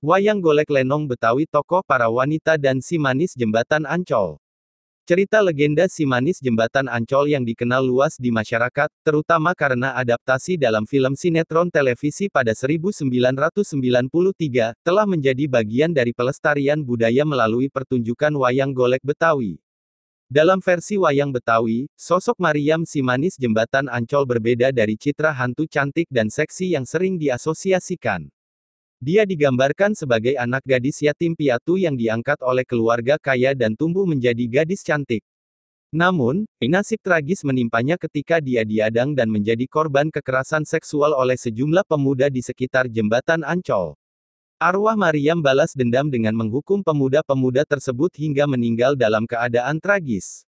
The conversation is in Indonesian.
Wayang Golek Lenong Betawi Tokoh Para Wanita dan Si Manis Jembatan Ancol. Cerita legenda Si Manis Jembatan Ancol yang dikenal luas di masyarakat, terutama karena adaptasi dalam film sinetron televisi pada 1993, telah menjadi bagian dari pelestarian budaya melalui pertunjukan wayang golek Betawi. Dalam versi wayang Betawi, sosok Mariam Si Manis Jembatan Ancol berbeda dari citra hantu cantik dan seksi yang sering diasosiasikan. Dia digambarkan sebagai anak gadis yatim piatu yang diangkat oleh keluarga kaya dan tumbuh menjadi gadis cantik. Namun, nasib tragis menimpanya ketika dia diadang dan menjadi korban kekerasan seksual oleh sejumlah pemuda di sekitar jembatan Ancol. Arwah Mariam balas dendam dengan menghukum pemuda-pemuda tersebut hingga meninggal dalam keadaan tragis.